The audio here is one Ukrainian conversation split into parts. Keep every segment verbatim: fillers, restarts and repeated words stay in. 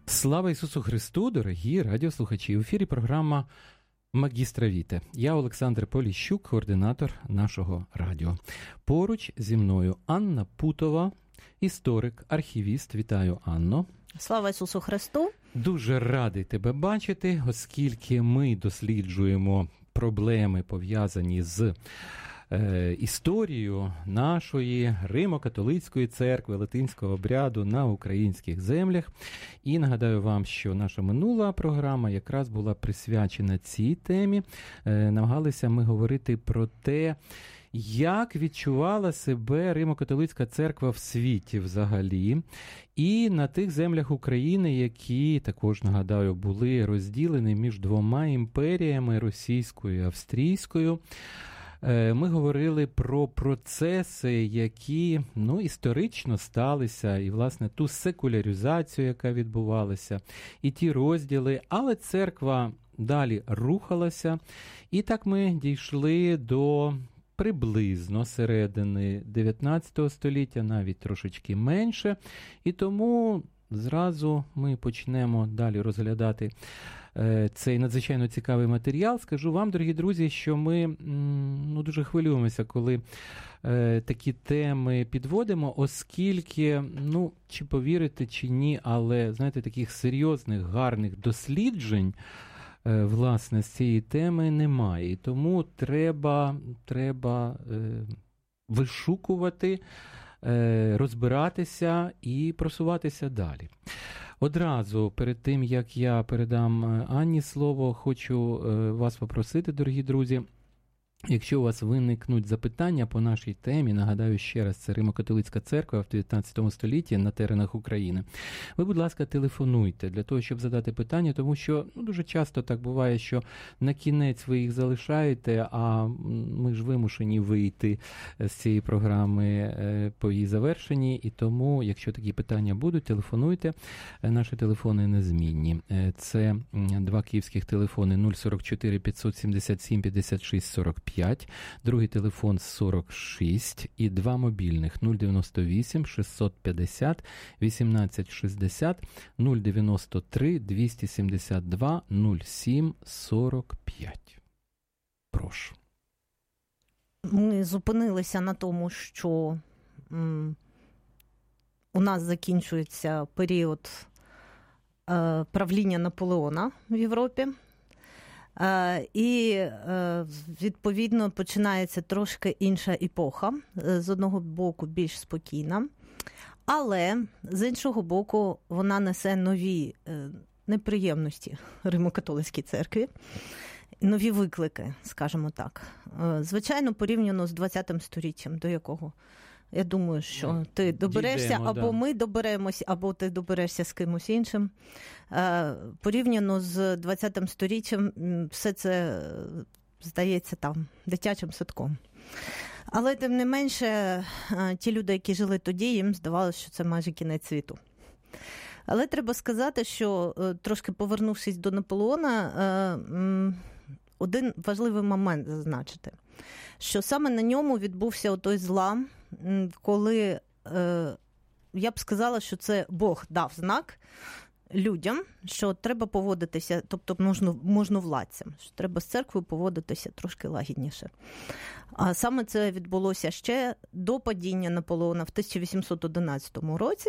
Слава Ісусу Христу, дорогі радіослухачі! В ефірі програма «Магістра Віте». Я Олександр Поліщук, координатор нашого радіо. Поруч зі мною Анна Путова, історик, архівіст. Вітаю, Анно. Слава Ісусу Христу! Дуже радий тебе бачити, оскільки ми досліджуємо проблеми, пов'язані з історію нашої Римо-католицької церкви, латинського обряду на українських землях. І нагадаю вам, що наша минула програма якраз була присвячена цій темі. Намагалися ми говорити про те, як відчувала себе Римо-католицька церква в світі взагалі, і на тих землях України, які, також, нагадаю, були розділені між двома імперіями, російською і австрійською. Ми говорили про процеси, які, ну, історично сталися, і, власне, ту секуляризацію, яка відбувалася, і ті розділи, але церква далі рухалася, і так ми дійшли до приблизно середини дев'ятнадцятого століття, навіть трошечки менше, і тому зразу ми почнемо далі розглядати цей надзвичайно цікавий матеріал. Скажу вам, дорогі друзі, що ми ну, дуже хвилюємося, коли е, такі теми підводимо, оскільки, ну, чи повірите, чи ні, але, знаєте, таких серйозних, гарних досліджень, е, власне, з цієї теми немає. І тому треба, треба е, вишукувати, е, розбиратися і просуватися далі. Одразу, перед тим, як я передам Анні слово, хочу вас попросити, дорогі друзі, якщо у вас виникнуть запитання по нашій темі, нагадаю ще раз, це Римо-католицька церква в дев'ятнадцятому столітті на теренах України. Ви, будь ласка, телефонуйте для того, щоб задати питання, тому що ну, дуже часто так буває, що на кінець ви їх залишаєте, а ми ж вимушені вийти з цієї програми по її завершенні, і тому, якщо такі питання будуть, телефонуйте. Наші телефони незмінні. Це два київських телефони нуль сорок чотири п'ятсот сімдесят сім п'ятдесят шість сорок п'ять, другий телефон сорок шість і два мобільних нуль дев'яносто вісім шістсот п'ятдесят вісімнадцять шістдесят, нуль дев'яносто три двісті сімдесят два нуль сім сорок п'ять. Прошу. Ми зупинилися на тому, що м, у нас закінчується період е, правління Наполеона в Європі. І, відповідно, починається трошки інша епоха, з одного боку більш спокійна, але, з іншого боку, вона несе нові неприємності Римо-католицькій церкві, нові виклики, скажімо так. Звичайно, порівняно з двадцятим століттям, до якого, я думаю, що ти доберешся, Дійдемо, або да. ми доберемось, або ти доберешся з кимось іншим. Порівняно з двадцятим століттям все це здається там дитячим садком. Але, тим не менше, ті люди, які жили тоді, їм здавалося, що це майже кінець світу. Але треба сказати, що, трошки повернувшись до Наполеона, один важливий момент зазначити, що саме на ньому відбувся отой злам, коли, я б сказала, що це Бог дав знак людям, що треба поводитися, тобто можновладцям, що треба з церквою поводитися трошки лагідніше. А саме це відбулося ще до падіння Наполеона в тисяча вісімсот одинадцятому році,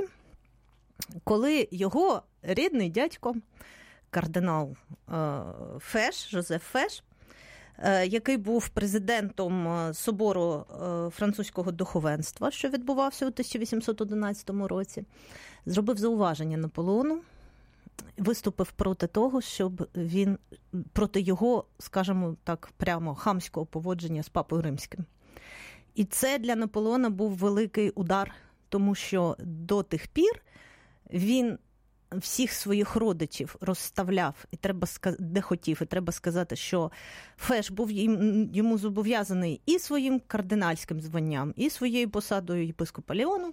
коли його рідний дядько, кардинал Феш, Жозеф Феш, який був президентом собору французького духовенства, що відбувався у тисяча вісімсот одинадцятому році, зробив зауваження Наполеону, виступив проти того, щоб він, проти його, скажімо так, прямо хамського поводження з Папою Римським. І це для Наполеона був великий удар, тому що до тих пір він всіх своїх родичів розставляв, і треба де хотів, і треба сказати, що Феш був йому зобов'язаний і своїм кардинальським званням, і своєю посадою єпископа Леону.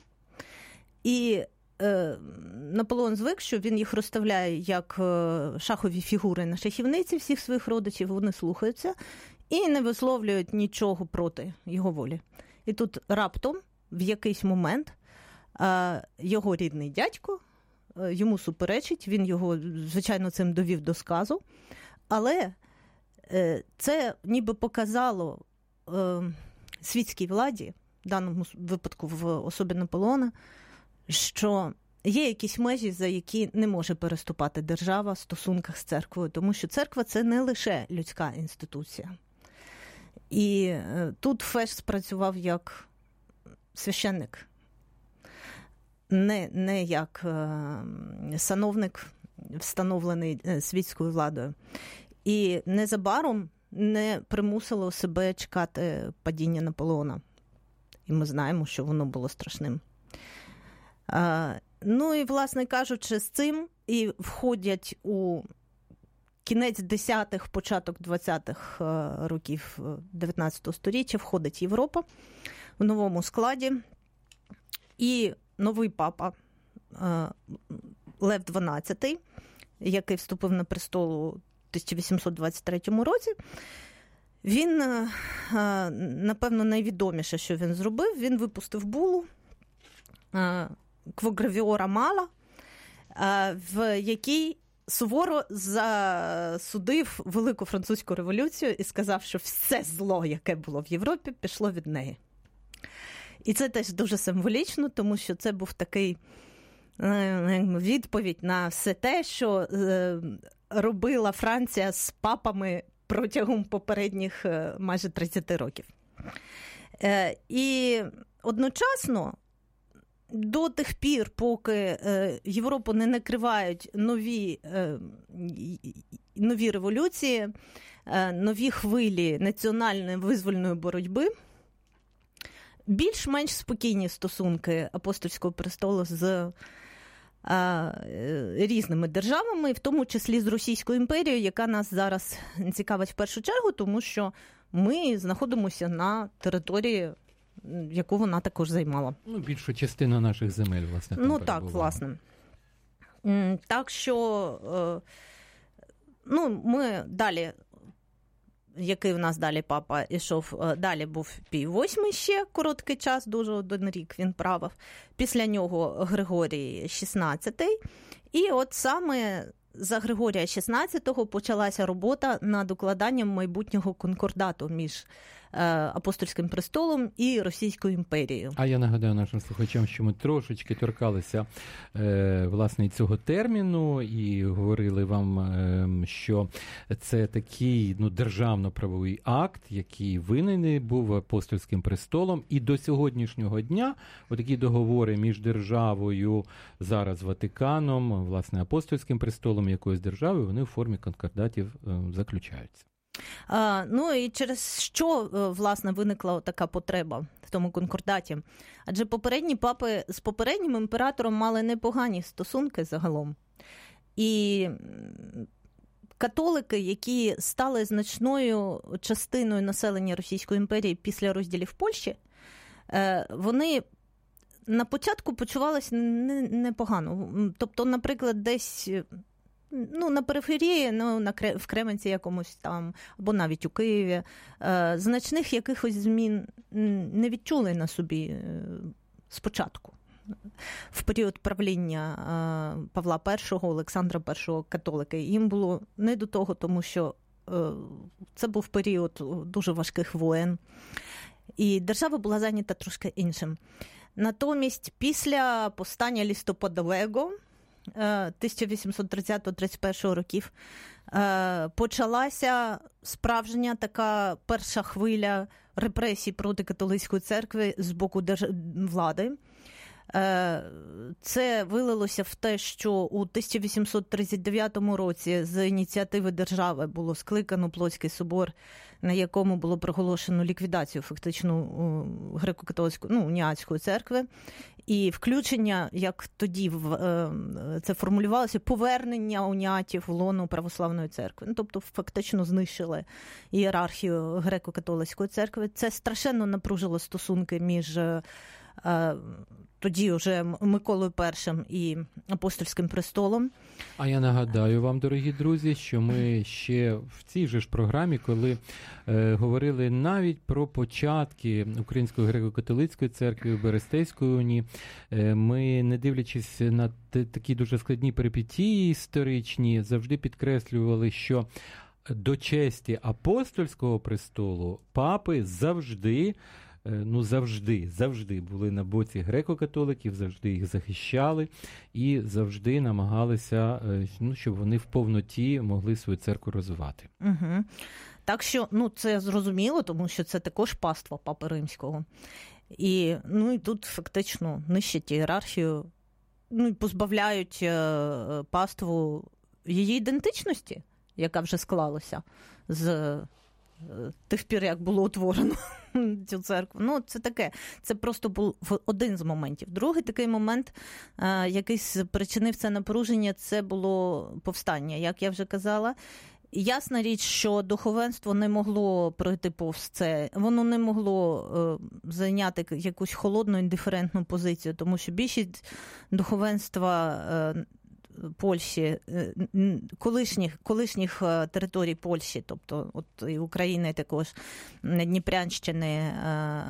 І е, Наполеон звик, що він їх розставляє як шахові фігури на шахівниці всіх своїх родичів, вони слухаються і не висловлюють нічого проти його волі. І тут раптом, в якийсь момент, е, його рідний дядько йому суперечить, він його, звичайно, цим довів до сказу, але це ніби показало світській владі, в даному випадку в особі Наполеона, що є якісь межі, за які не може переступати держава в стосунках з церквою, тому що церква – це не лише людська інституція. І тут Феш спрацював як священник, не, не як сановник, встановлений світською владою. І незабаром не примусило себе чекати падіння Наполеона. І ми знаємо, що воно було страшним. А, ну і, власне кажучи, з цим і входять у кінець десятих, початок двадцятих років дев'ятнадцятого сторіччя, входить Європа в новому складі. І новий папа Лев дванадцятий, який вступив на престол у тисяча вісімсот двадцять третьому році, він, напевно, найвідоміше, що він зробив, він випустив булу «Кво мала», в якій суворо засудив Велику Французьку революцію і сказав, що все зло, яке було в Європі, пішло від неї. І це теж дуже символічно, тому що це був такий відповідь на все те, що робила Франція з папами протягом попередніх майже тридцять років. І одночасно, до тих пір, поки Європу не накривають нові, нові революції, нові хвилі національної визвольної боротьби, більш-менш спокійні стосунки апостольського престолу з різними державами, в тому числі з Російською імперією, яка нас зараз цікавить в першу чергу, тому що ми знаходимося на території, яку вона також займала. Ну, більшу частину наших земель, власне. Ну, так, власне. Так що, ну, ми далі, який в нас далі папа ішов, далі був Пій восьмий ще короткий час, дуже один рік він правив. Після нього Григорій шістнадцятий. І от саме за Григорія шістнадцятого почалася робота над укладанням майбутнього конкордату між апостольським престолом і Російською імперією. А я нагадаю нашим слухачам, що ми трошечки торкалися е, власне цього терміну і говорили вам, е, що це такий, ну, державно-правовий акт, який винайдений був апостольським престолом, і до сьогоднішнього дня отакі договори між державою, зараз Ватиканом, власне, апостольським престолом якоїсь держави, вони в формі конкордатів е, заключаються. А, ну і через що, власне, виникла така потреба в тому конкордаті? Адже попередні папи з попереднім імператором мали непогані стосунки загалом. І католики, які стали значною частиною населення Російської імперії після розділів Польщі, вони на початку почувалися непогано. Тобто, наприклад, десь... Ну, на периферії, ну, на, в Кременці якомусь там, або навіть у Києві, е, значних якихось змін не відчули на собі е, спочатку. В період правління е, Павла І, Олександра І католики. Їм було не до того, тому що е, це був період дуже важких воєн. І держава була зайнята трошки іншим. Натомість, після повстання листопадового, тисяча вісімсот тридцятого тридцять першого років, почалася справжня така перша хвиля репресій проти католицької церкви з боку держ... влади. Це вилилося в те, що у тисяча вісімсот тридцять дев'ятому році з ініціативи держави було скликано Плотський собор, на якому було проголошено ліквідацію фактично греко-католицької, ну, уніатської церкви. І включення, як тоді це формулювалося, повернення уніатів в лоно православної церкви. Ну, тобто фактично знищили ієрархію греко-католицької церкви. Це страшенно напружило стосунки між тоді вже Миколою Першим і Апостольським престолом. А я нагадаю вам, дорогі друзі, що ми ще в цій же ж програмі, коли е, говорили навіть про початки Української греко-католицької церкви, Берестейської унії, е, ми, не дивлячись на т- такі дуже складні перипетії історичні, завжди підкреслювали, що до честі апостольського престолу папи завжди, ну завжди, завжди були на боці греко-католиків, завжди їх захищали і завжди намагалися, ну, щоб вони в повноті могли свою церкву розвивати. Угу. Так що, ну, це зрозуміло, тому що це також паства Папи Римського. І, ну, і тут фактично нищать ієрархію, ну, і позбавляють е, паству її ідентичності, яка вже склалася з е, тих пір, як було утворено цю церкву. Ну, це таке. Це просто був один з моментів. Другий такий момент, е, який спричинив це напруження, це було повстання, як я вже казала. Ясна річ, що духовенство не могло пройти повз це, воно не могло е, зайняти якусь холодну, індиферентну позицію, тому що більшість духовенства е, Польщі, е, колишніх, колишніх територій Польщі, тобто от і України також, Дніпрянщини е,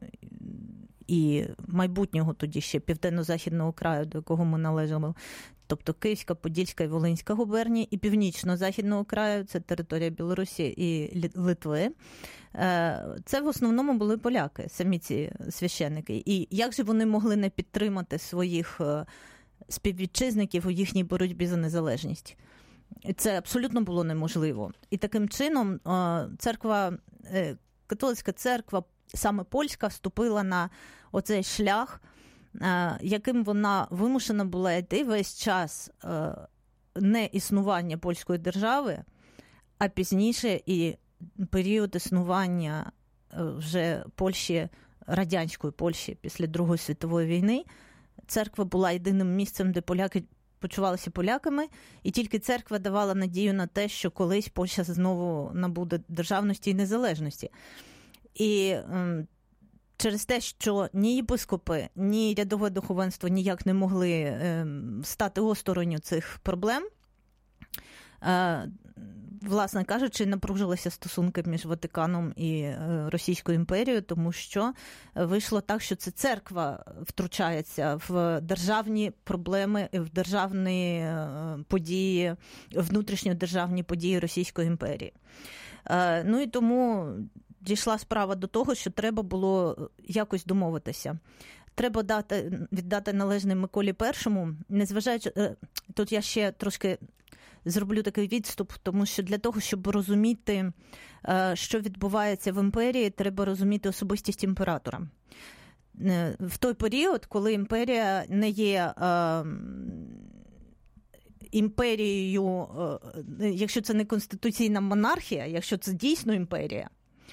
і майбутнього тоді ще Південно-Західного краю, до якого ми належали, тобто Київська, Подільська і Волинська губернії, і Північно-Західного краю, це територія Білорусі і Литви. Це в основному були поляки, самі ці священники. І як же вони могли не підтримати своїх співвітчизників у їхній боротьбі за незалежність? Це абсолютно було неможливо. І таким чином церква, католицька церква, саме польська, вступила на оцей шлях, яким вона вимушена була йти весь час не існування польської держави, а пізніше і період існування вже Польщі, радянської Польщі після Другої світової війни. Церква була єдиним місцем, де поляки почувалися поляками, і тільки церква давала надію на те, що колись Польща знову набуде державності і незалежності. І через те, що ні єпископи, ні рядове духовенство ніяк не могли е, стати осторонь цих проблем, е, власне кажучи, напружилися стосунки між Ватиканом і е, Російською імперією, тому що вийшло так, що це церква втручається в державні проблеми, в державні е, події, внутрішньодержавні події Російської імперії. Е, ну і тому дійшла справа до того, що треба було якось домовитися. Треба дати, віддати належне Миколі Першому, незважаючи... Тут я ще трошки зроблю такий відступ, тому що для того, щоб розуміти, що відбувається в імперії, треба розуміти особистість імператора. В той період, коли імперія не є імперією, якщо це не конституційна монархія, якщо це дійсно імперія,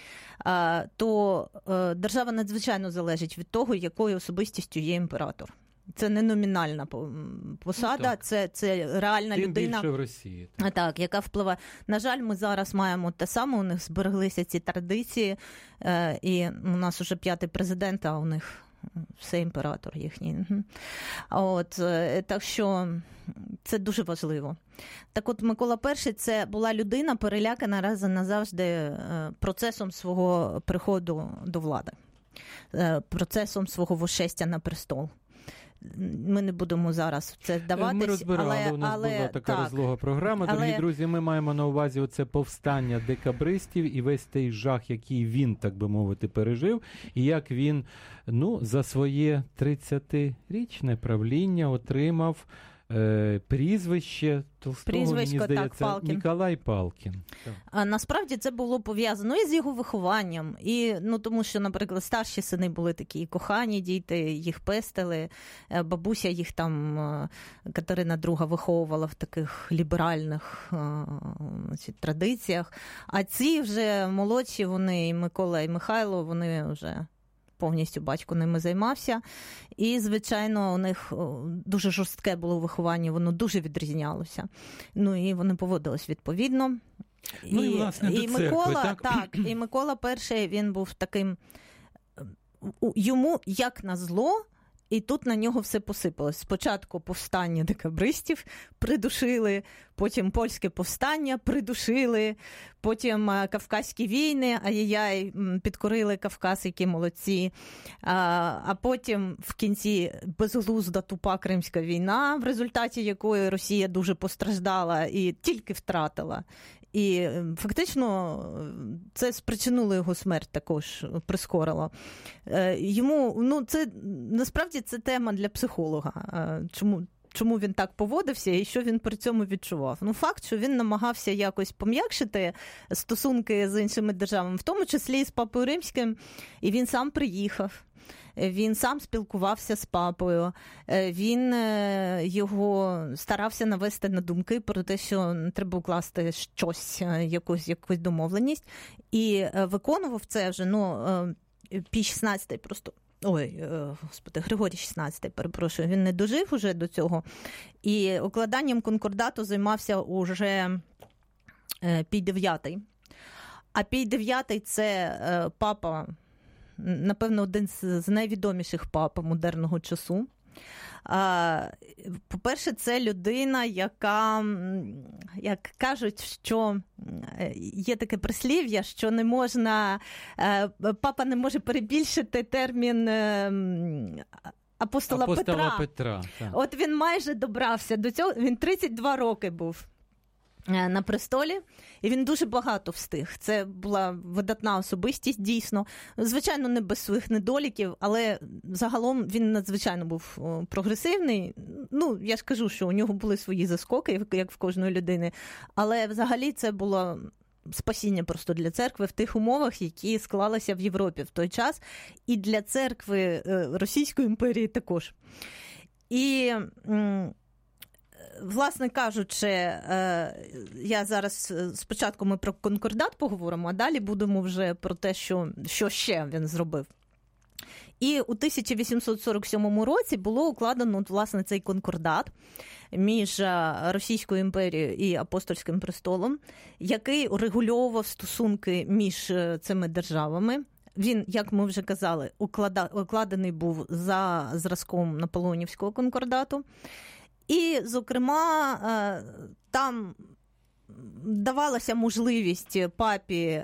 то держава надзвичайно залежить від того, якою особистістю є імператор. Це не номінальна посада, ну, це, це реальна Тим людина. Тим більше в Росії. Так. так, яка впливає. На жаль, ми зараз маємо те саме, у них збереглися ці традиції, і у нас уже п'ятий президент, а у них все імператор їхній. От, так що це дуже важливо. Так от Микола Перший – це була людина, перелякана раз і назавжди процесом свого приходу до влади, процесом свого восшестя на престол. Ми не будемо зараз в це вдаватись. Ми розбирали, але, у нас але, була така так, розлога програма. Дорогі але... друзі, ми маємо на увазі оце повстання декабристів і весь той жах, який він, так би мовити, пережив, і як він, ну, за своє тридцятирічне правління отримав е, прізвище Толстого, мені здається, так, Ніколай Палкін. Так. А насправді це було пов'язано і з його вихованням, і, ну, тому що, наприклад, старші сини були такі кохані діти, їх пестили, бабуся їх там, Катерина Друга, виховувала в таких ліберальних, значить, традиціях, а ці вже молодші, вони, і Микола, і Михайло, вони вже повністю батько ними займався. І, звичайно, у них дуже жорстке було виховання, воно дуже відрізнялося. Ну, і вони поводились відповідно. Ну, і, і власне, і до церкви, Микола, так? так, і Микола Перший, він був таким, йому, як назло, І тут на нього все посипалось. Спочатку повстання декабристів придушили, потім польське повстання придушили, потім Кавказькі війни, ай-яй-яй, підкорили Кавказ, які молодці. А, а потім в кінці безглузда тупа Кримська війна, в результаті якої Росія дуже постраждала і тільки втратила. І фактично це спричинило його смерть, також прискорило. Йому, ну, це, насправді це тема для психолога. Чому, чому він так поводився і що він при цьому відчував? Ну, факт, що він намагався якось пом'якшити стосунки з іншими державами, в тому числі і з Папою Римським, і він сам приїхав. Він сам спілкувався з папою, він його старався навести на думки про те, що треба укласти щось, якусь, якусь домовленість. І виконував це вже, ну, Пій шістнадцятий просто, ой, господи, Григорій шістнадцятий, перепрошую, він не дожив уже до цього. І укладанням конкордату займався уже Пій дев'ятий. А Пій дев'ятий – це папа, напевно, один з найвідоміших пап модерного часу. По-перше, це людина, яка, як кажуть, що є таке прислів'я, що не можна, папа не може перебільшити термін апостола, апостола Петра. Петра От він майже добрався до цього, він тридцять два роки був на престолі, і він дуже багато встиг. Це була видатна особистість, дійсно. Звичайно, не без своїх недоліків, але загалом він надзвичайно був прогресивний. Ну, я ж кажу, що у нього були свої заскоки, як в кожної людини, але взагалі це було спасіння просто для церкви в тих умовах, які склалися в Європі в той час, і для церкви Російської імперії також. І власне кажучи, я зараз спочатку ми про конкордат поговоримо, а далі будемо вже про те, що, що ще він зробив. І у тисяча вісімсот сорок сьомому році було укладено, власне, цей конкордат між Російською імперією і Апостольським престолом, який урегульовував стосунки між цими державами. Він, як ми вже казали, укладений був за зразком Наполеонівського конкордату. І, зокрема, там давалася можливість папі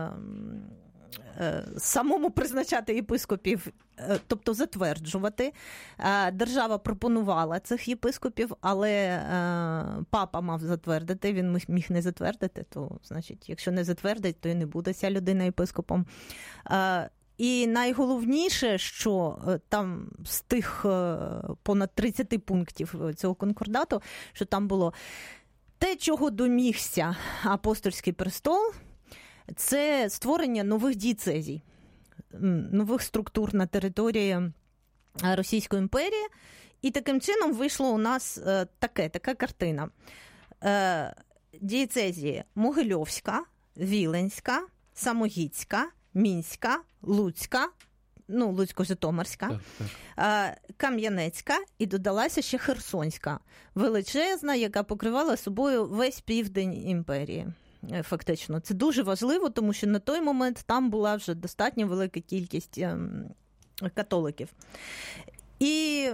самому призначати єпископів, тобто затверджувати. Держава пропонувала цих єпископів, але папа мав затвердити, він міг не затвердити, то, значить, якщо не затвердить, то і не буде ця людина єпископом. І найголовніше, що там з тих понад тридцять пунктів цього конкордату, що там було те, чого домігся Апостольський престол, це створення нових дієцезій, нових структур на території Російської імперії. І таким чином вийшло у нас таке, така картина. Дієцезії Могильовська, Віленська, Самогітська, Мінська, Луцька, ну, Луцько-Житомирська, так, так. Кам'янецька і додалася ще Херсонська, величезна, яка покривала собою весь південь імперії. Фактично. Це дуже важливо, тому що на той момент там була вже достатньо велика кількість католиків. І,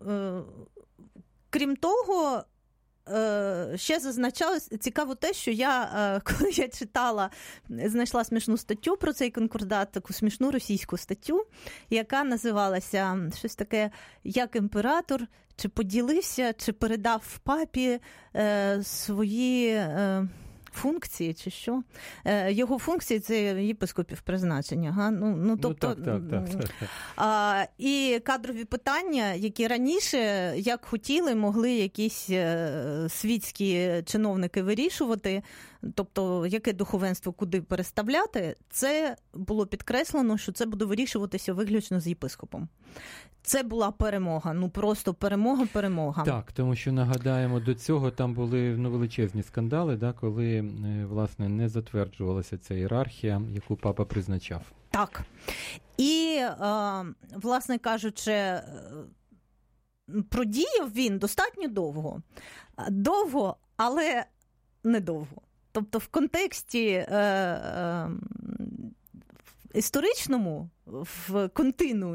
крім того, ще зазначалось, цікаво те, що я, коли я читала, знайшла смішну статтю про цей конкордат, таку смішну російську статтю, яка називалася щось таке, як імператор, чи поділився, чи передав папі свої функції, чи що? Його функції – це єпископів призначення. Га? Ну, ну, тобто, ну, так, так, так, так. А, і кадрові питання, які раніше, як хотіли, могли якісь світські чиновники вирішувати, тобто яке духовенство куди переставляти, це було підкреслено, що це буде вирішуватися виключно з єпископом. Це була перемога, ну просто перемога-перемога. Так, тому що, нагадаємо, до цього там були ну, величезні скандали, да, коли, власне, не затверджувалася ця ієрархія, яку папа призначав. Так. І, власне кажучи, продіяв він достатньо довго. Довго, але недовго. Тобто в контексті е, е, історичному, в континуумі,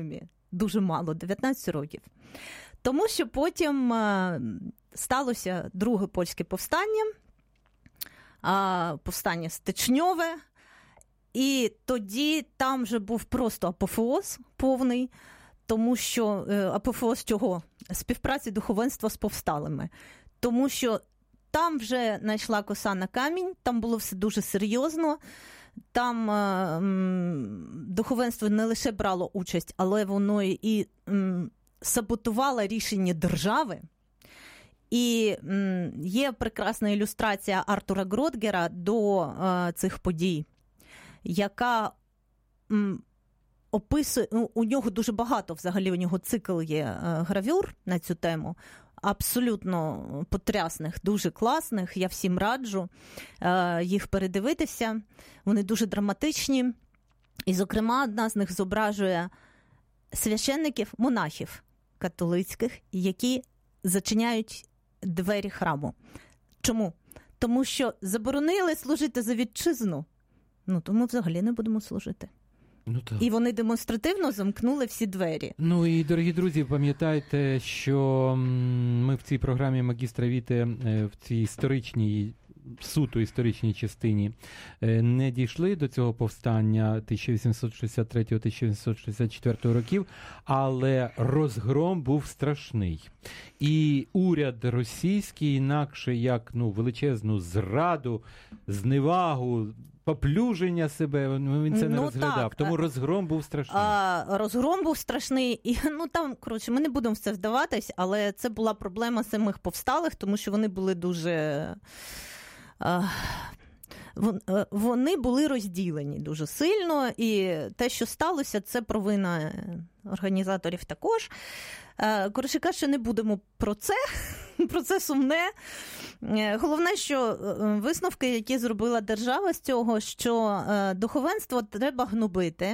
дуже мало, дев'ятнадцять років. Тому що потім сталося друге польське повстання, повстання стичньове, і тоді там вже був просто апофеоз повний, тому що апофеоз чого? Співпраці духовенства з повсталими. Тому що там вже знайшла коса на камінь, там було все дуже серйозно, там м, духовенство не лише брало участь, але воно і м, саботувало рішення держави. І м, є прекрасна ілюстрація Артура Гротгера до е, цих подій, яка м, описує, ну, у нього дуже багато, взагалі у нього цикл є е, гравюр на цю тему, абсолютно потрясних, дуже класних, я всім раджу е, їх передивитися, вони дуже драматичні, і, зокрема, одна з них зображує священників, монахів католицьких, які зачиняють двері храму. Чому? Тому що заборонили служити за вітчизну, ну, то ми взагалі не будемо служити. Ну, так. І вони демонстративно замкнули всі двері. Ну і, дорогі друзі, пам'ятайте, що ми в цій програмі «Магістра Віте», в цій історичній, суто історичній частині не дійшли до цього повстання тисяча вісімсот шістдесят третього - тисяча вісімсот шістдесят четвертого років, але розгром був страшний. І уряд російський, інакше як ну, величезну зраду, зневагу, поплюження себе, він це не ну, розглядав. Так. Тому розгром був страшний. А, розгром був страшний. І, ну, там, коротше, ми не будемо в це вдаватись, але це була проблема самих повсталих, тому що вони були дуже... А, вони були розділені дуже сильно, і те, що сталося, це провина організаторів також. Коротше кажучи, не будемо про це, про це сумне. Головне, що висновки, які зробила держава з цього, що духовенство треба гнобити,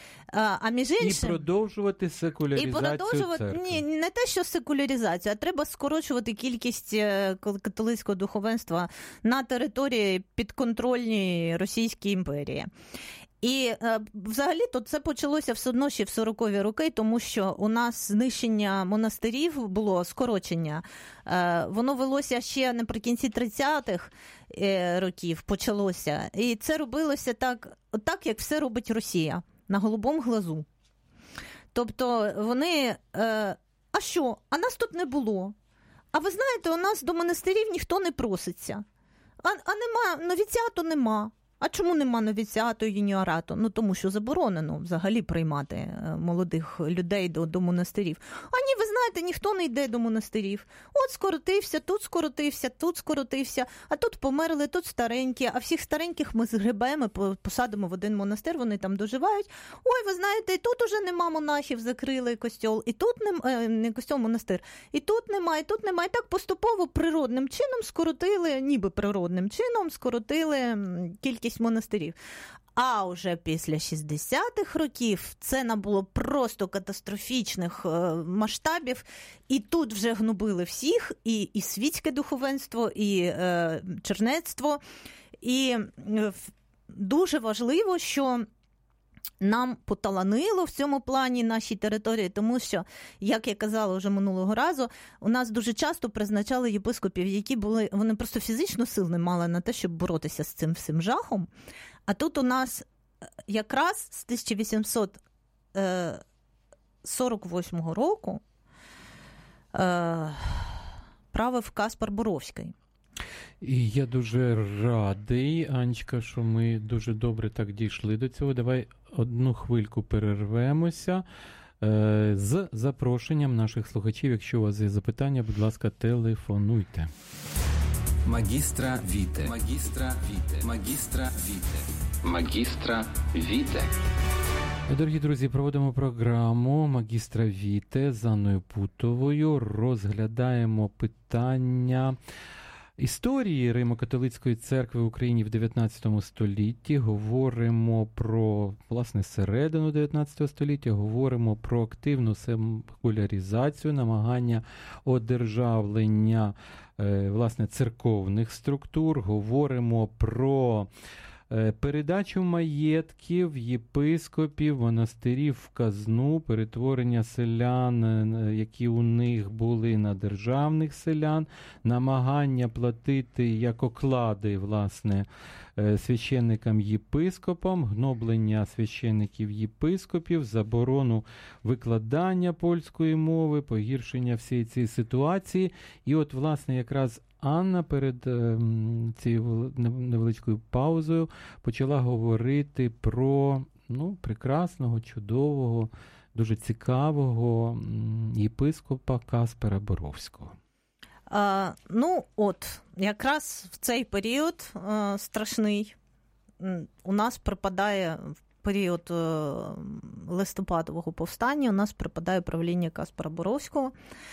а між іншим... І продовжувати секуляризацію і продовжувати, церкви. Ні, не те, що секуляризацію, а треба скорочувати кількість католицького духовенства на території підконтрольній Російській імперії. І взагалі-то це почалося все одно ще в сорокові роки, тому що у нас знищення монастирів було, скорочення. Воно велося ще наприкінці тридцятих років, почалося. І це робилося так, так як все робить Росія, на голубому глазу. Тобто вони, а що, а нас тут не було. А ви знаєте, у нас до монастирів ніхто не проситься. А, а нема, новіціату нема. А чому нема новіціату і юніорату? Ну, тому що заборонено взагалі приймати молодих людей до, до монастирів. А ні, ви знаєте, ніхто не йде до монастирів. От скоротився, тут скоротився, тут скоротився, а тут померли, тут старенькі, а всіх стареньких ми згребемо, посадимо в один монастир, вони там доживають. Ой, ви знаєте, і тут уже нема монахів, закрили костьол, і тут нема, не костьол, монастир, і тут нема, і тут нема. І так поступово природним чином скоротили, ніби природним чином скоротили кількість монастирів. А вже після шістдесятих років це набуло просто катастрофічних масштабів, і тут вже гнобили всіх, і, і світське духовенство, і е, чернецтво. І дуже важливо, що нам поталанило в цьому плані нашій території, тому що, як я казала вже минулого разу, у нас дуже часто призначали єпископів, які були, вони просто фізично сил не мали на те, щоб боротися з цим всім жахом. А тут у нас якраз з тисяча вісімсот сорок восьмого року е, правив Каспар Боровський. І я дуже радий, Анечка, що ми дуже добре так дійшли до цього. Давай одну хвильку перервемося е, з запрошенням наших слухачів. Якщо у вас є запитання, будь ласка, телефонуйте. Магістра Віте. Магістра Віте. Магістра Віте. Магістра Віте. Дорогі друзі, проводимо програму «Магістра Віте» з Анною Путовою. Розглядаємо питання історії Римо-католицької церкви в Україні в дев'ятнадцятому столітті. Говоримо про, власне, середину дев'ятнадцятого століття, говоримо про активну секуляризацію, намагання одержавлення, власне, церковних структур, говоримо про передачу маєтків, єпископів, монастирів в казну, перетворення селян, які у них були, на державних селян, намагання платити як оклади, власне, священникам-єпископам, гноблення священників-єпископів, заборону викладання польської мови, погіршення всієї цієї ситуації. І от, власне, якраз Анна перед е, цією невеличкою паузою почала говорити про, ну, прекрасного, чудового, дуже цікавого єпископа Каспера Боровського. А, ну, от, якраз в цей період а, страшний у нас припадає, в період а, листопадового повстання, у нас припадає правління Каспера Боровського,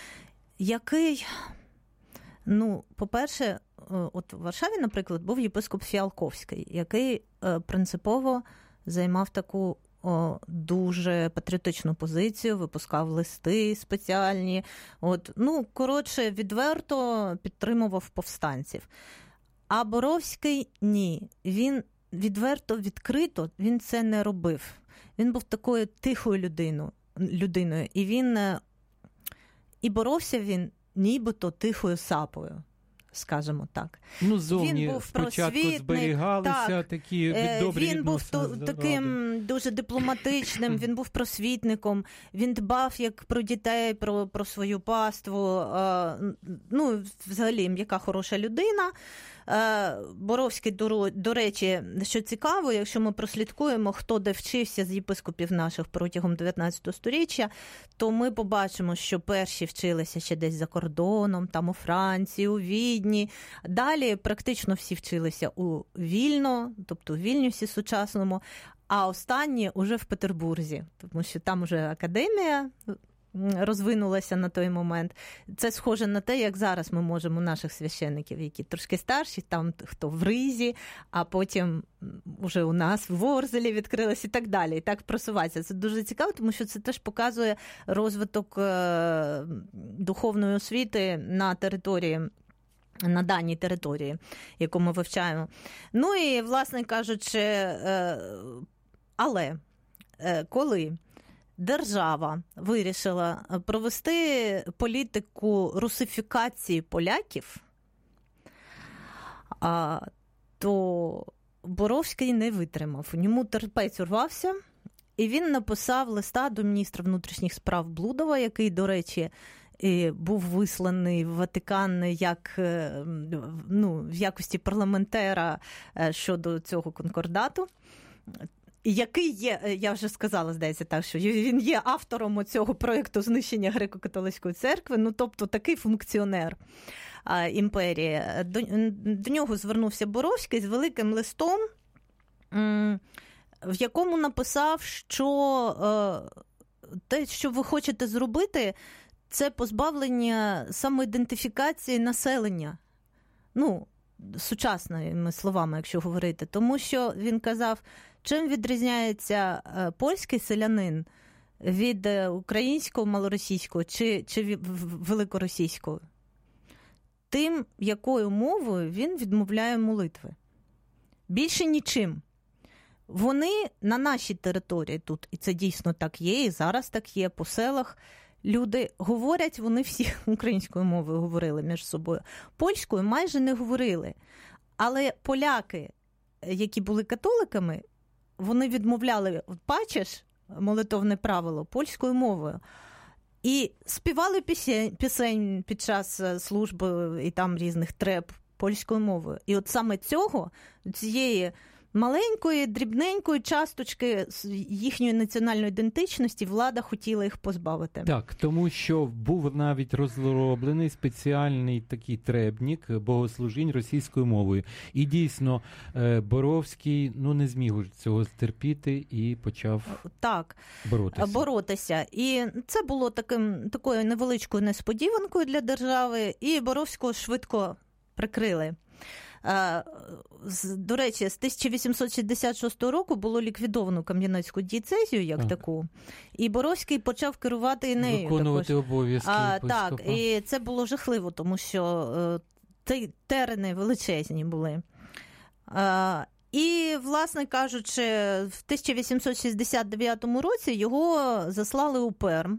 який, ну, по-перше, от в Варшаві, наприклад, був єпископ Фіалковський, який а, принципово займав таку О, дуже патріотичну позицію, випускав листи спеціальні. От, ну, коротше, відверто підтримував повстанців. А Боровський – ні. Він відверто, відкрито, він це не робив. Він був такою тихою людиною. людиною. І він, і боровся він нібито тихою сапою, скажімо так. Ну, зовні він був спочатку зберігалися так, такі добрі він був то, таким дуже дипломатичним, він був просвітником, він дбав як про дітей, про, про свою паству. Ну, взагалі, яка хороша людина. Боровський, до, до речі, що цікаво, якщо ми прослідкуємо, хто де вчився з єпископів наших протягом дев'ятнадцятого сторіччя, то ми побачимо, що перші вчилися ще десь за кордоном, там у Франції, у Відні. Далі практично всі вчилися у Вільно, тобто у Вільнюсі сучасному, а останні уже в Петербурзі, тому що там уже академія розвинулася на той момент. Це схоже на те, як зараз ми можемо наших священників, які трошки старші, там хто в Ризі, а потім уже у нас в Ворзелі відкрилось і так далі. І так просувається. Це дуже цікаво, тому що це теж показує розвиток духовної освіти на території, на даній території, яку ми вивчаємо. Ну і, власне кажучи, але коли держава вирішила провести політику русифікації поляків, то Боровський не витримав. У ньому терпець урвався, і він написав листа до міністра внутрішніх справ Блудова, який, до речі, був висланий в Ватикан як, ну, в якості парламентера щодо цього конкордату. Який є, я вже сказала, здається, так, що він є автором цього проєкту знищення греко-католицької церкви, ну, тобто такий функціонер а, імперії. До, до нього звернувся Боровський з великим листом, м, в якому написав, що е, те, що ви хочете зробити, це позбавлення самоідентифікації населення. Ну, сучасними словами, якщо говорити. Тому що він казав, чим відрізняється польський селянин від українського, малоросійського чи, чи великоросійського? Тим, якою мовою він відмовляє молитви. Більше нічим. Вони на нашій території тут, і це дійсно так є, і зараз так є, по селах, люди говорять, вони всі українською мовою говорили між собою. Польською майже не говорили. Але поляки, які були католиками, вони відмовляли, бачиш, молитовне правило, польською мовою. І співали пісень, пісень під час служби і там різних треб польською мовою. І от саме цього, цієї маленької, дрібненької часточки їхньої національної ідентичності влада хотіла їх позбавити. Так, тому що був навіть розроблений спеціальний такий требник богослужінь російською мовою. І дійсно Боровський, ну, не зміг цього стерпіти і почав так, боротися. боротися. І це було таким, такою невеличкою несподіванкою для держави, і Боровського швидко прикрили. До речі, з тисяча вісімсот шістдесят шостого року було ліквідовано Кам'янецьку дієцезію як так. таку, і Боровський почав керувати і нею. Виконувати також. обов'язки а, Так, і це було жахливо, тому що ті терени величезні були. А, І, власне кажучи, в тисяча вісімсот шістдесят дев'ятому році його заслали у Перм.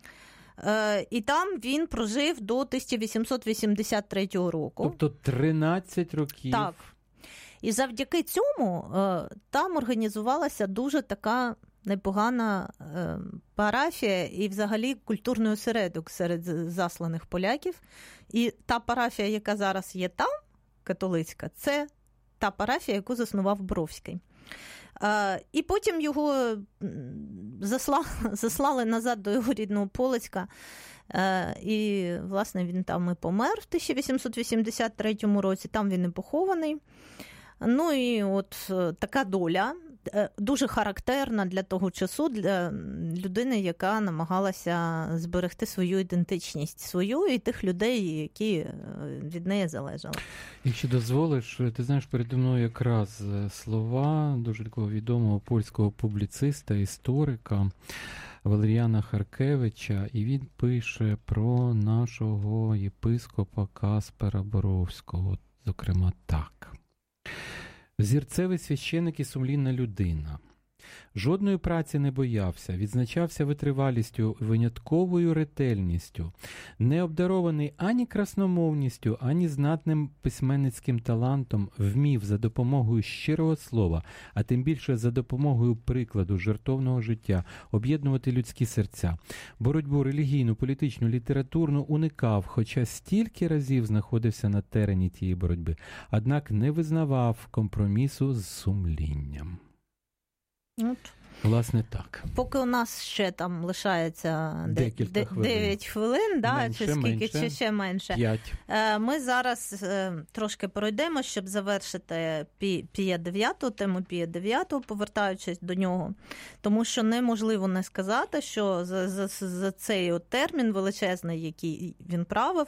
І там він прожив до тисяча вісімсот вісімдесят третього року. Тобто тринадцять років. Так. І завдяки цьому там організувалася дуже така непогана парафія і взагалі культурний осередок серед засланих поляків. І та парафія, яка зараз є там, католицька, це та парафія, яку заснував Боровський. І потім його заслали, заслали назад до його рідного Полоцька. І, власне, він там і помер в тисяча вісімсот вісімдесят третьому році, там він і похований. Ну і от така доля, дуже характерна для того часу, для людини, яка намагалася зберегти свою ідентичність, свою і тих людей, які від неї залежали. Якщо дозволиш, ти знаєш, переді мною якраз слова дуже такого відомого польського публіциста, історика Валеріана Харкевича, і він пише про нашого єпископа Каспера Боровського, зокрема так. Взірцевий священик і сумлінна людина. Жодної праці не боявся, відзначався витривалістю, винятковою ретельністю, не обдарований ані красномовністю, ані знатним письменницьким талантом, вмів за допомогою щирого слова, а тим більше за допомогою прикладу жертовного життя, об'єднувати людські серця. Боротьбу релігійну, політичну, літературну уникав, хоча стільки разів знаходився на терені тієї боротьби, однак не визнавав компромісу з сумлінням. От. Власне, так. Поки у нас ще там лишається Декілька хвилин. дев'ять хвилин, да, менше, чи скільки, менше. чи ще менше. п'ять. Ми зараз трошки пройдемо, щоб завершити Пія дев'ятого, тему Пія дев'ятого, повертаючись до нього. Тому що неможливо не сказати, що за, за, за цей от термін величезний, який він правив,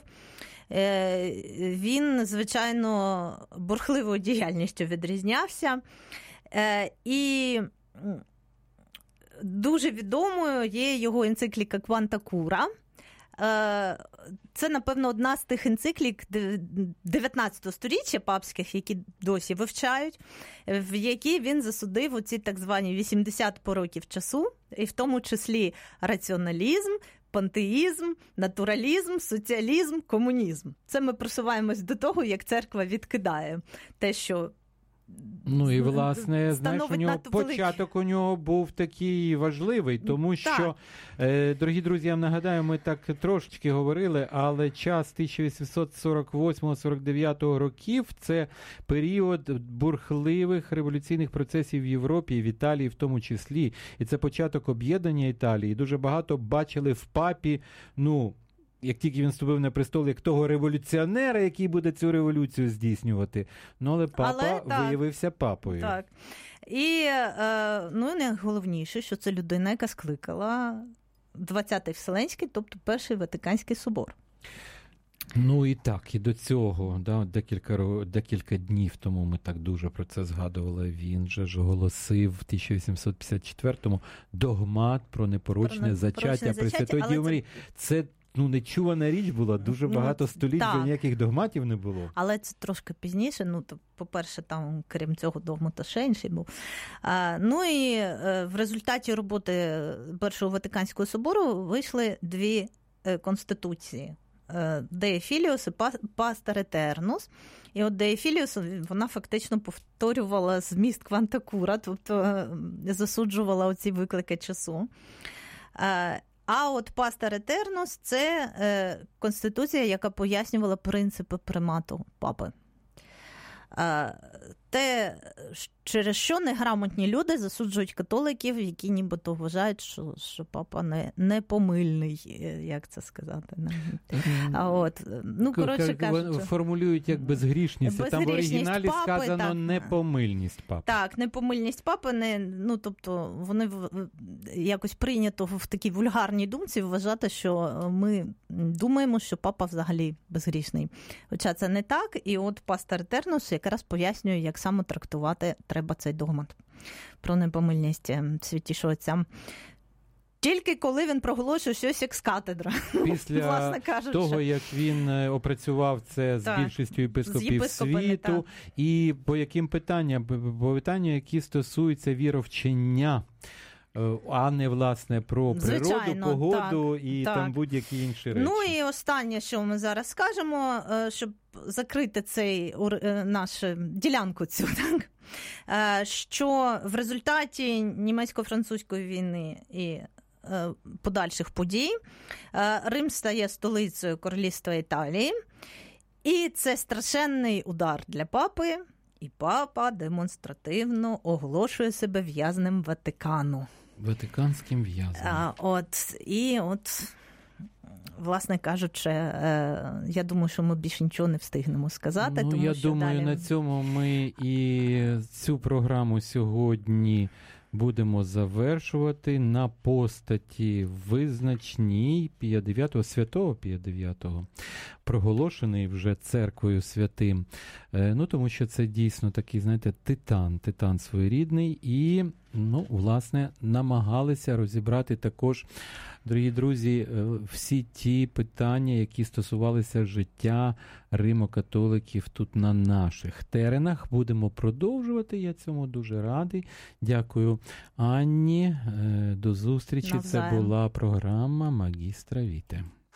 він, звичайно, бурхливою діяльністю відрізнявся. І дуже відомою є його енцикліка «Кванта Кура». Це, напевно, одна з тих енциклік дев'ятнадцятого сторіччя папських, які досі вивчають, в якій він засудив оці так звані вісімдесят пороків часу, і в тому числі раціоналізм, пантеїзм, натуралізм, соціалізм, комунізм. Це ми просуваємось до того, як церква відкидає те, що Ну і, власне, знаєш, у нього початок у нього був такий важливий, тому що, е, дорогі друзі, я нагадаю, ми так трошечки говорили, але час тисяча вісімсот сорок восьмого сорок дев'ятого років – це період бурхливих революційних процесів в Європі і в Італії в тому числі. І це початок об'єднання Італії. Дуже багато бачили в папі, ну, як тільки він вступив на престол, як того революціонера, який буде цю революцію здійснювати. Ну, але папа але, виявився папою. Так. І, ну, найголовніше, що це людина, яка скликала двадцятий Вселенський, тобто Перший Ватиканський собор. Ну і так, і до цього, да, декілька, декілька днів тому ми так дуже про це згадували, він же ж оголосив в тисяча вісімсот п'ятдесят четвертому догмат про непорочне про зачаття Пресвятої Діви Марії. Це Ну, нечувана річ була, дуже багато століть, вже ніяких догматів не було. Але це трошки пізніше, ну, то, по-перше, там, крім цього, догмата ще інший був. А, ну, і в результаті роботи Першого Ватиканського собору вийшли дві конституції. Деє Філіус і Пастер Етернус. І от Деє Філіус, вона фактично повторювала зміст Кванта Кура, тобто засуджувала оці виклики часу. А от Пастер Етернус – це е, конституція, яка пояснювала принципи примату папи. Е, те, через що неграмотні люди засуджують католиків, які нібито вважають, що, що папа не, не помильний, як це сказати. А от, ну, коротше кажучи, формулюють як безгрішність, безгрішність там в оригіналі папи, сказано так, непомильність папи. Так, непомильність папи, не, ну, тобто вони якось прийнято в такій вульгарній думці вважати, що ми думаємо, що папа взагалі безгрішний. Хоча це не так, і от Пастер Етернус якраз пояснює, як саме трактувати треба цей догмат про непомильність Святішого Отця. Тільки коли він проголошує щось екс-катедра. Після того, як він опрацював це з так, більшістю єпископів світу, так. І по яким питанням? По питанням, які стосуються віровчення, а не, власне, про природу, звичайно, погоду так, і так. там будь-які інші речі. Ну і останнє, що ми зараз скажемо, щоб закрити цей нашу ділянку цю, так? Що в результаті німецько-французької війни і подальших подій Рим стає столицею Королівства Італії, і це страшенний удар для папи, і папа демонстративно оголошує себе в'язнем Ватикану. Ватиканським в'язнем. А, от, і от, власне кажучи, я думаю, що ми більше нічого не встигнемо сказати. Ну, тому я що думаю, далі... на цьому ми і цю програму сьогодні будемо завершувати на постаті визначній Пія дев'ятого, святого Пія дев'ятого, проголошений вже церквою святим. Ну, тому що це дійсно такий, знаєте, титан, титан своєрідний. І, ну, власне, намагалися розібрати також, дорогі друзі, всі ті питання, які стосувалися життя римо-католиків тут на наших теренах. Будемо продовжувати, я цьому дуже радий. Дякую Анні, до зустрічі. Навзаєм. Це була програма «Магістра Віте».